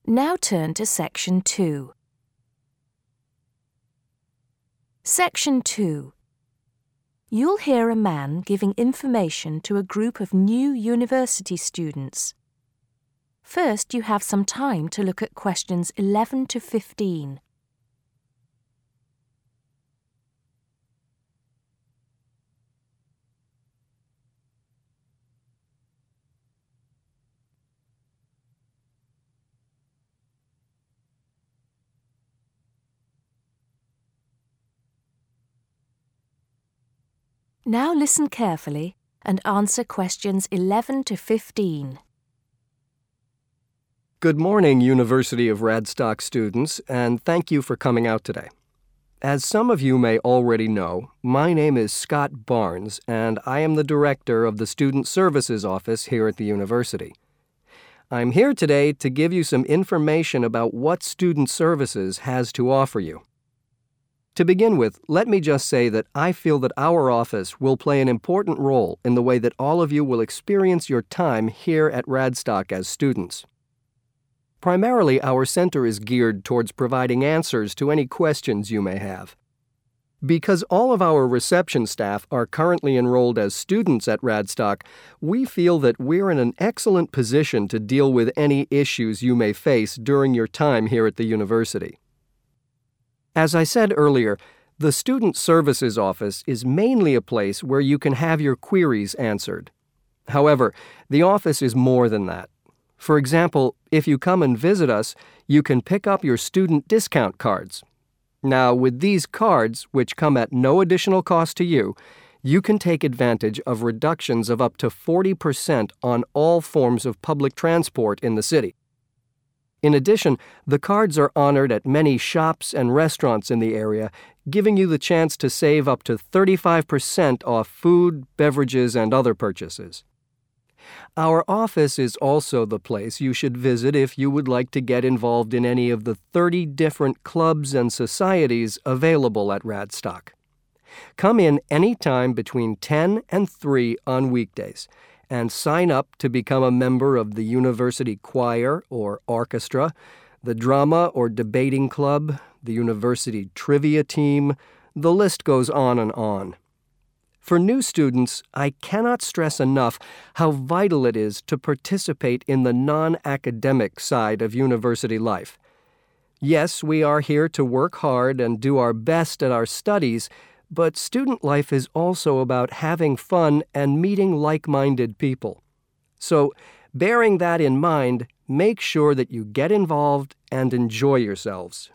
Now turn to Section 2. Section 2. You'll hear a man giving information to a group of new university students. First, you have some time to look at questions 11 to 15. Now listen carefully and answer questions 11 to 15. Good morning, University of Radstock students, and thank you for coming out today. As some of you may already know, my name is Scott Barnes, and I am the director of the Student Services Office here at the university. I'm here today to give you some information about what Student Services has to offer you. To begin with, let me just say that I feel that our office will play an important role in the way that all of you will experience your time here at Radstock as students. Primarily, our center is geared towards providing answers to any questions you may have. Because all of our reception staff are currently enrolled as students at Radstock, we feel that we're in an excellent position to deal with any issues you may face during your time here at the university. As I said earlier, the Student Services Office is mainly a place where you can have your queries answered. However, the office is more than that. For example, if you come and visit us, you can pick up your student discount cards. Now, with these cards, which come at no additional cost to you, you can take advantage of reductions of up to 40% on all forms of public transport in the city. In addition, the cards are honored at many shops and restaurants in the area, giving you the chance to save up to 35% off food, beverages, and other purchases. Our office is also the place you should visit if you would like to get involved in any of the 30 different clubs and societies available at Radstock. Come in any time between 10 and 3 on weekdays, and sign up to become a member of the university choir or orchestra, the drama or debating club, the university trivia team. The list goes on and on. For new students, I cannot stress enough how vital it is to participate in the non-academic side of university life. Yes, we are here to work hard and do our best at our studies, but student life is also about having fun and meeting like-minded people. So, bearing that in mind, make sure that you get involved and enjoy yourselves.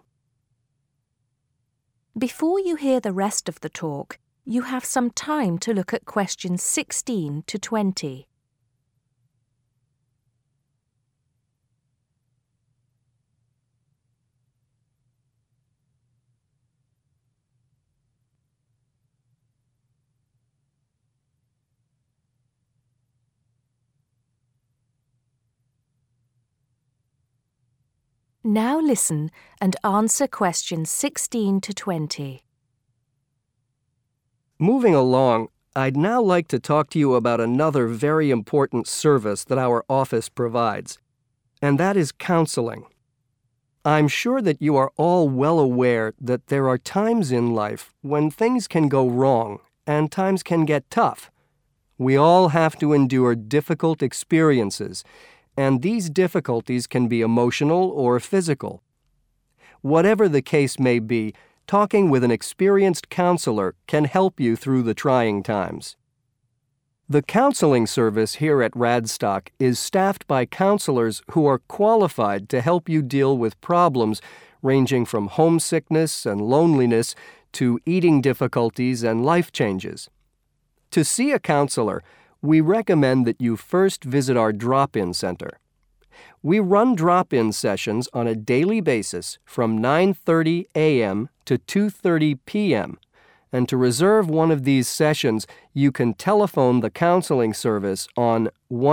Before you hear the rest of the talk, you have some time to look at questions 16 to 20. Now listen and answer questions 16 to 20. Moving along, I'd now like to talk to you about another very important service that our office provides, and that is counseling. I'm sure that you are all well aware that there are times in life when things can go wrong and times can get tough. We all have to endure difficult experiences, and these difficulties can be emotional or physical. Whatever the case may be, talking with an experienced counselor can help you through the trying times. The counseling service here at Radstock is staffed by counselors who are qualified to help you deal with problems ranging from homesickness and loneliness to eating difficulties and life changes. To see a counselor, we recommend that you first visit our drop-in center. We run drop-in sessions on a daily basis from 9:30 a.m. to 2:30 p.m., and to reserve one of these sessions, you can telephone the counseling service on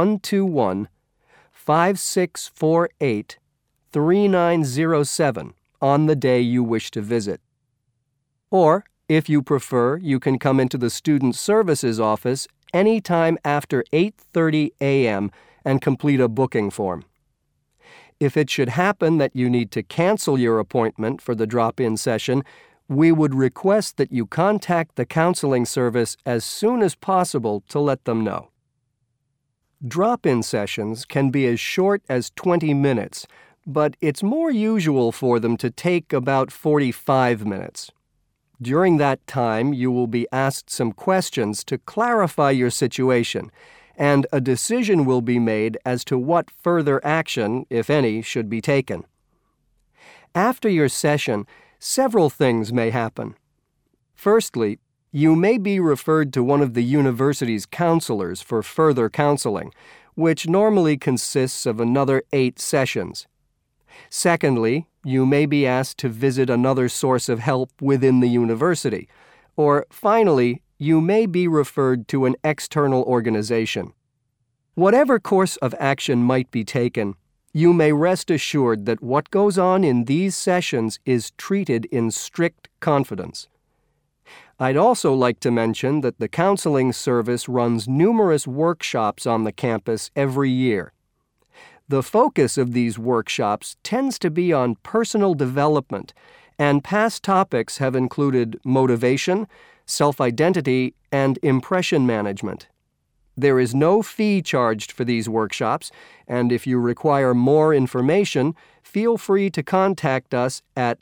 121-5648-3907 on the day you wish to visit. Or, if you prefer, you can come into the Student Services Office anytime after 8:30 a.m. and complete a booking form. If it should happen that you need to cancel your appointment for the drop-in session, we would request that you contact the counseling service as soon as possible to let them know. Drop-in sessions can be as short as 20 minutes, but it's more usual for them to take about 45 minutes. During that time, you will be asked some questions to clarify your situation, and a decision will be made as to what further action, if any, should be taken. After your session, several things may happen. Firstly, you may be referred to one of the university's counselors for further counseling, which normally consists of another 8 sessions. Secondly, you may be asked to visit another source of help within the university. Or finally, you may be referred to an external organization. Whatever course of action might be taken, you may rest assured that what goes on in these sessions is treated in strict confidence. I'd also like to mention that the counseling service runs numerous workshops on the campus every year. The focus of these workshops tends to be on personal development, and past topics have included motivation, self-identity, and impression management. There is no fee charged for these workshops, and if you require more information, feel free to contact us at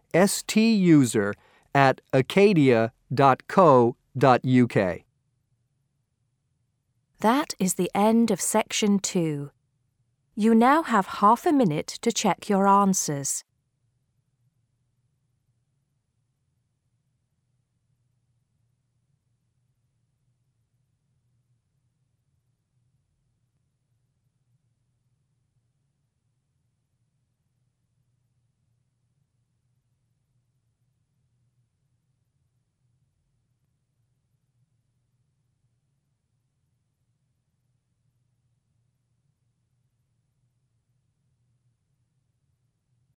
stuser@acadia.co.uk. That is the end of Section 2. You now have half a minute to check your answers.